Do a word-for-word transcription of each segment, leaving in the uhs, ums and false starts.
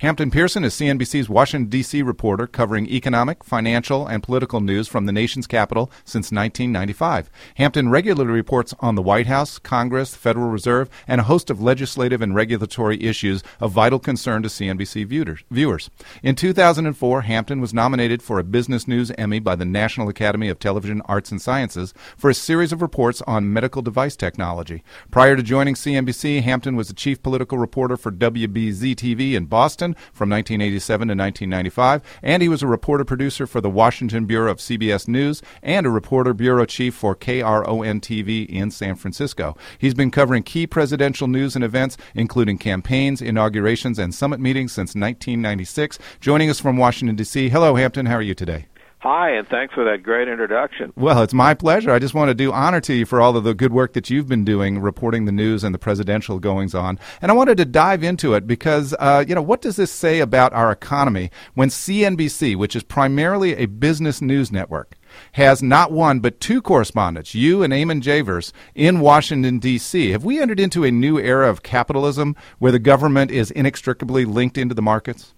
Hampton Pearson is C N B C's Washington, D C reporter covering economic, financial, and political news from the nation's capital since nineteen ninety-five. Hampton regularly reports on the White House, Congress, the Federal Reserve, and a host of legislative and regulatory issues of vital concern to C N B C viewers. In two thousand four, Hampton was nominated for a Business News Emmy by the National Academy of Television Arts and Sciences for a series of reports on medical device technology. Prior to joining C N B C, Hampton was the chief political reporter for W B Z T V in Boston from nineteen eighty-seven to nineteen ninety-five, and he was a reporter-producer for the Washington Bureau of C B S News and a reporter bureau chief for K R O N T V in San Francisco. He's been covering key presidential news and events, including campaigns, inaugurations, and summit meetings since nineteen ninety-six. Joining us from Washington, D C. Hello, Hampton. How are you today? Hi, and thanks for that great introduction. Well, it's my pleasure. I just want to do honor to you for all of the good work that you've been doing, reporting the news and the presidential goings-on. And I wanted to dive into it because, uh, you know, what does this say about our economy when C N B C, which is primarily a business news network, has not one but two correspondents, you and Eamon Javers, in Washington, D C? Have we entered into a new era of capitalism where the government is inextricably linked into the markets?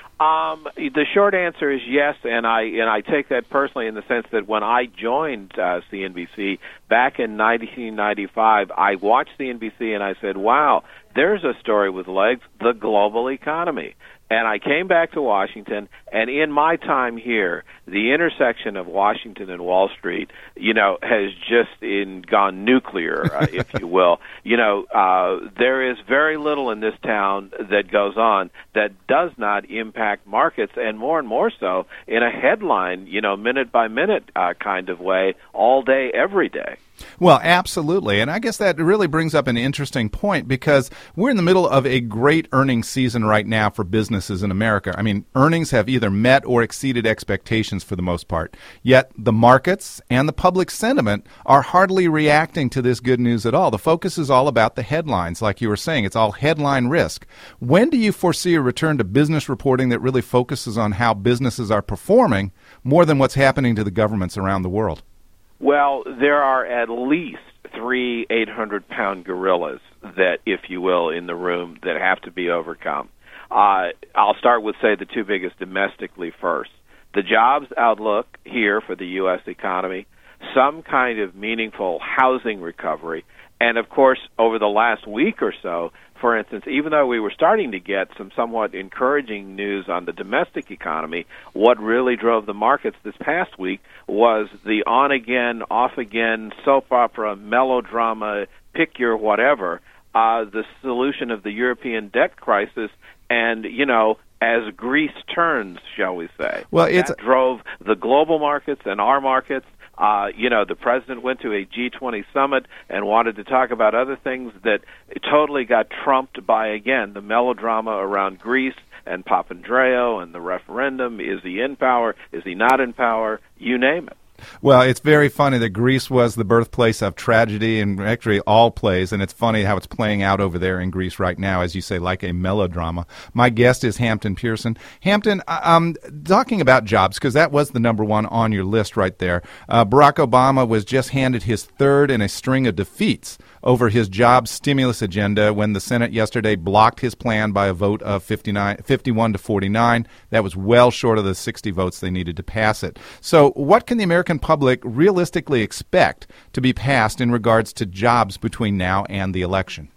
Um, the short answer is yes, and I and I take that personally in the sense that when I joined uh, C N B C back in nineteen ninety-five, I watched C N B C and I said, wow, there's a story with legs, the global economy. And I came back to Washington, and in my time here, the intersection of Washington and Wall Street, you know, has just in gone nuclear, uh, if you will. You know, uh, there is very little in this town that goes on that does not impact markets, and more and more so in a headline, you know, minute-by-minute uh, kind of way, all day, every day. Well, absolutely. And I guess that really brings up an interesting point because we're in the middle of a great earnings season right now for businesses in America. I mean, earnings have either met or exceeded expectations for the most part. Yet the markets and the public sentiment are hardly reacting to this good news at all. The focus is all about the headlines, like you were saying. It's all headline risk. When do you foresee a return to business reporting that really focuses on how businesses are performing more than what's happening to the governments around the world? Well, there are at least three eight hundred pound gorillas that, if you will, in the room that have to be overcome. Uh, I'll start with, say, the two biggest domestically first. The jobs outlook here for the U S economy, some kind of meaningful housing recovery, and, of course, over the last week or so, for instance, even though we were starting to get some somewhat encouraging news on the domestic economy, what really drove the markets this past week was the on-again, off-again soap opera, melodrama, pick your whatever, uh, the solution of the European debt crisis, and, you know, as Greece turns, shall we say. Well, it's that drove the global markets and our markets. Uh, you know, the president went to a G twenty summit and wanted to talk about other things that totally got trumped by, again, the melodrama around Greece and Papandreou and the referendum. Is he in power? Is he not in power? You name it. Well, it's very funny that Greece was the birthplace of tragedy and actually all plays, and it's funny how it's playing out over there in Greece right now, as you say, like a melodrama. My guest is Hampton Pearson. Hampton, um, talking about jobs, because that was the number one on your list right there. Uh, Barack Obama was just handed his third in a string of defeats over his job stimulus agenda when the Senate yesterday blocked his plan by a vote of fifty-nine, fifty-one to forty-nine. That was well short of the sixty votes they needed to pass it. So what can the American public realistically expect to be passed in regards to jobs between now and the election?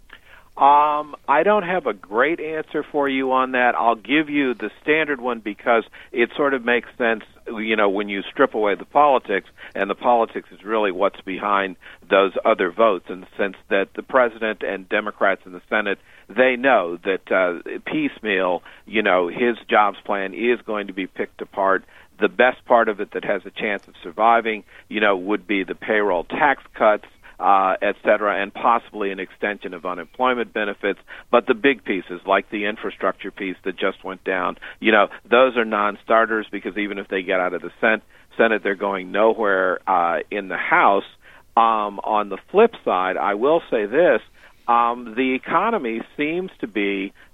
Um, I don't have a great answer for you on that. I'll give you the standard one because it sort of makes sense, you know, when you strip away the politics, and the politics is really what's behind those other votes, in the sense that the president and Democrats in the Senate, they know that uh, piecemeal, you know, his jobs plan is going to be picked apart. The best part of it that has a chance of surviving, you know, would be the payroll tax cuts, Uh, et cetera, and possibly an extension of unemployment benefits. But the big pieces, like the infrastructure piece that just went down, you know, those are non-starters because even if they get out of the Senate, Senate they're going nowhere uh, in the House. Um, on the flip side, I will say this. Um, the economy seems to be,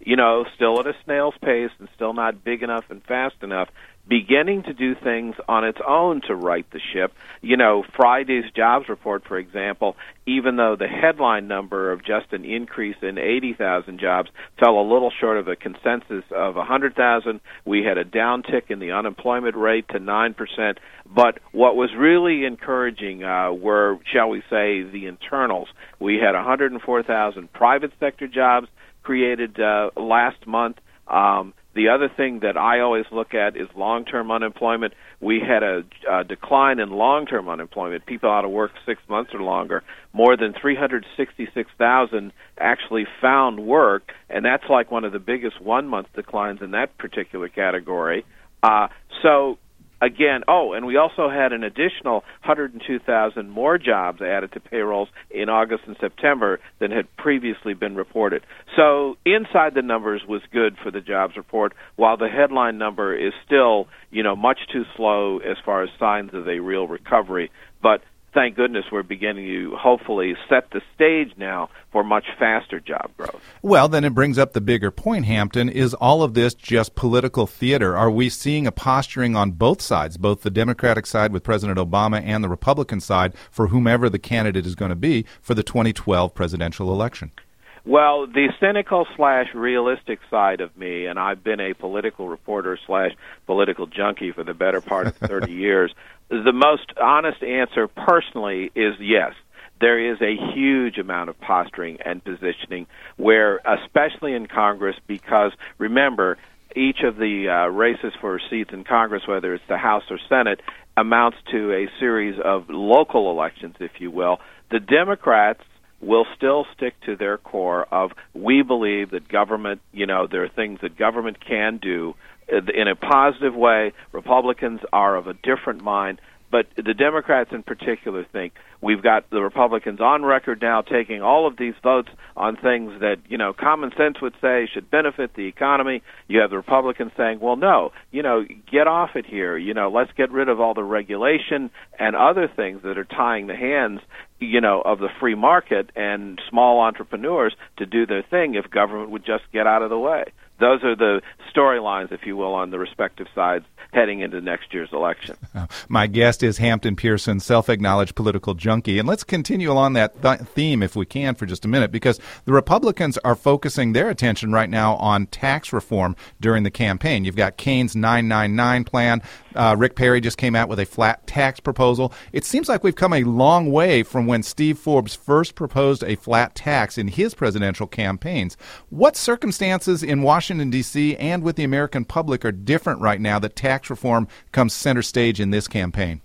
you know, still at a snail's pace and still not big enough and fast enough, beginning to do things on its own to right the ship. You know, Friday's jobs report, for example, even though the headline number of just an increase in eighty thousand jobs fell a little short of a consensus of one hundred thousand, we had a downtick in the unemployment rate to nine percent. But what was really encouraging uh, were, shall we say, the internals. We had one hundred four thousand private sector jobs created uh, last month. Um, The other thing that I always look at is long-term unemployment. We had a, a decline in long-term unemployment, people out of work six months or longer. More than three hundred sixty-six thousand actually found work, and that's like one of the biggest one-month declines in that particular category. Uh, so, again, oh, and we also had an additional one hundred two thousand more jobs added to payrolls in August and September than had previously been reported. So inside the numbers was good for the jobs report, while the headline number is still, you know, much too slow as far as signs of a real recovery. But thank goodness we're beginning to hopefully set the stage now for much faster job growth. Well, then it brings up the bigger point, Hampton. Is all of this just political theater? Are we seeing a posturing on both sides, both the Democratic side with President Obama and the Republican side for whomever the candidate is going to be for the twenty twelve presidential election? Well, the cynical slash realistic side of me, and I've been a political reporter slash political junkie for the better part of thirty years, the most honest answer personally is yes. There is a huge amount of posturing and positioning where, especially in Congress, because remember, each of the uh, races for seats in Congress, whether it's the House or Senate, amounts to a series of local elections, if you will. The Democrats will still stick to their core of, we believe that government, you know, there are things that government can do in a positive way. Republicans are of a different mind. But the Democrats in particular think we've got the Republicans on record now taking all of these votes on things that, you know, common sense would say should benefit the economy. You have the Republicans saying, well, no, you know, get off it here. You know, let's get rid of all the regulation and other things that are tying the hands, you know, of the free market and small entrepreneurs to do their thing if government would just get out of the way. Those are the storylines, if you will, on the respective sides heading into next year's election. My guest is Hampton Pearson, self-acknowledged political junkie. And let's continue along that th- theme, if we can, for just a minute, because the Republicans are focusing their attention right now on tax reform during the campaign. You've got Kane's nine nine nine plan. Uh, Rick Perry just came out with a flat tax proposal. It seems like we've come a long way from when Steve Forbes first proposed a flat tax in his presidential campaigns. What circumstances in Washington, D C and with the American public are different right now that tax reform comes center stage in this campaign?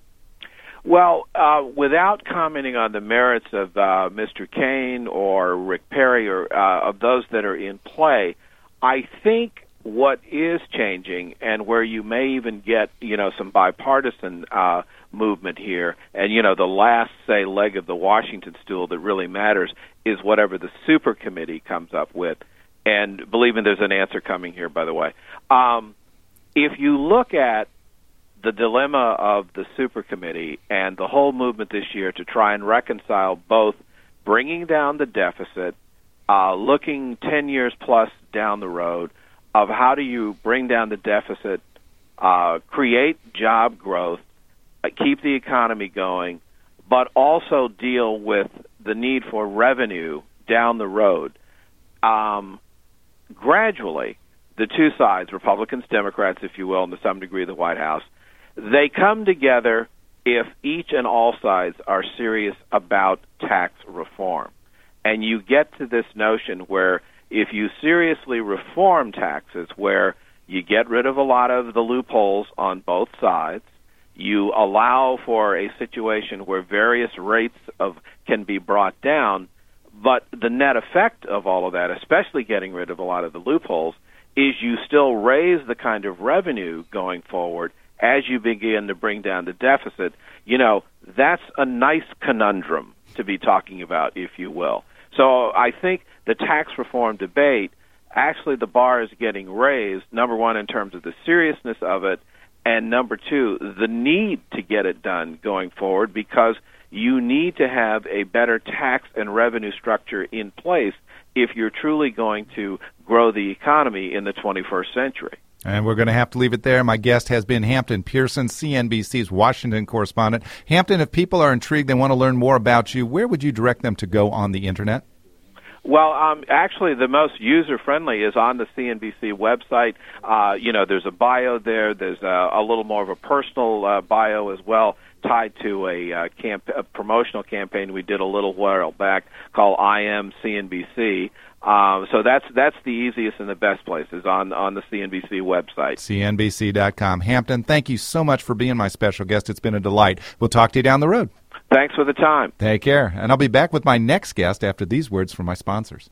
Well, uh, without commenting on the merits of uh, Mister Kane or Rick Perry or uh, of those that are in play, I think what is changing and where you may even get, you know, some bipartisan uh, movement here, and, you know, the last, say, leg of the Washington stool that really matters is whatever the super committee comes up with. And believe me, there's an answer coming here, by the way. Um, if you look at the dilemma of the super committee and the whole movement this year to try and reconcile both bringing down the deficit, uh, looking ten years plus down the road, of how do you bring down the deficit, uh, create job growth, uh, keep the economy going, but also deal with the need for revenue down the road. Um, gradually, the two sides, Republicans, Democrats, if you will, and to some degree the White House, they come together if each and all sides are serious about tax reform. And you get to this notion where if you seriously reform taxes, where you get rid of a lot of the loopholes on both sides, you allow for a situation where various rates of can be brought down, but the net effect of all of that, especially getting rid of a lot of the loopholes, is you still raise the kind of revenue going forward as you begin to bring down the deficit. You know, that's a nice conundrum to be talking about, if you will. So I think the tax reform debate, actually the bar is getting raised, number one, in terms of the seriousness of it, and number two, the need to get it done going forward, because you need to have a better tax and revenue structure in place if you're truly going to grow the economy in the twenty-first century. And we're going to have to leave it there. My guest has been Hampton Pearson, C N B C's Washington correspondent. Hampton, if people are intrigued, they want to learn more about you, where would you direct them to go on the Internet? Well, um, actually, the most user-friendly is on the C N B C website. Uh, you know, there's a bio there. There's a, a little more of a personal uh, bio as well, tied to a, uh, camp- a promotional campaign we did a little while back called I Am C N B C. Um, so that's that's the easiest and the best places on on the C N B C website. C N B C dot com. Hampton, thank you so much for being my special guest. It's been a delight. We'll talk to you down the road. Thanks for the time. Take care. And I'll be back with my next guest after these words from my sponsors.